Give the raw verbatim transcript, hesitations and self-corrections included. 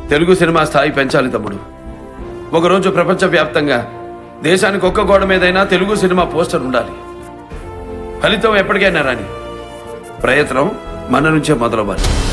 Telugu cinema స్థాయి పెంచాలి తమ్ముడు. ఒకరోజు ప్రపంచవ్యాప్తంగా దేశానికి ఒక్క గోడ మీదైనా తెలుగు సినిమా పోస్టర్ ఉండాలి. ఫలితం ఎప్పటికైనా రాని, ప్రయత్నం మన నుంచే మొదలవ్వాలి.